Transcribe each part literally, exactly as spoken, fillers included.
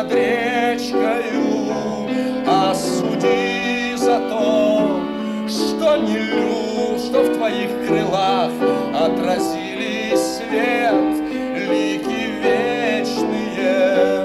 над речкою, осуди за то, что не люб, что в твоих крылах отразили свет лики вечные.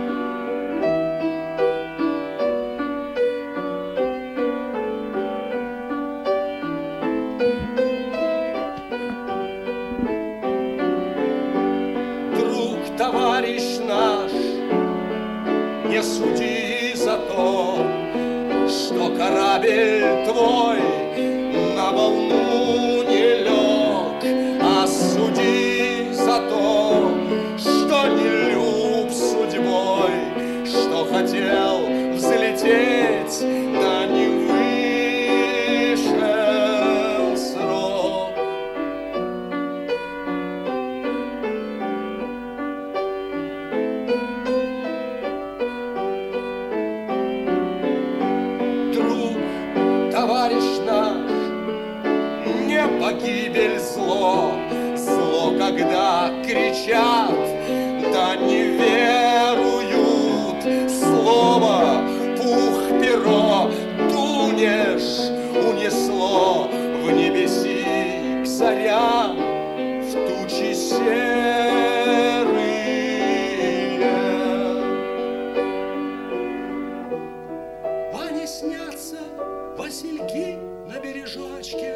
Товарищ наш, не суди за то, что корабль твой на волну не лег, а суди за то, что не люб судьбой, что хотел взлететь, да не вышел срок. Товарищ наш, не погибель зло, зло, когда кричат, да не веруют. Слово, пух, перо, дунешь, унесло в небеси к зарям, в тучи серые. Ване снятся васильки на бережочке,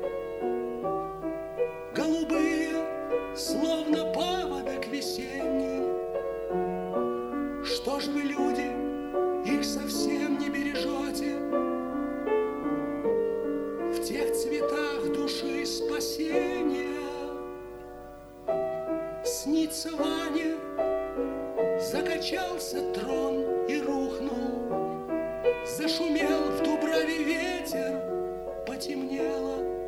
голубые, словно паводок весенний. Что ж вы, люди, их совсем не бережете? В тех цветах души спасения снится Ване, закачался трон и рухнул. Зашумел в дубраве ветер, потемнело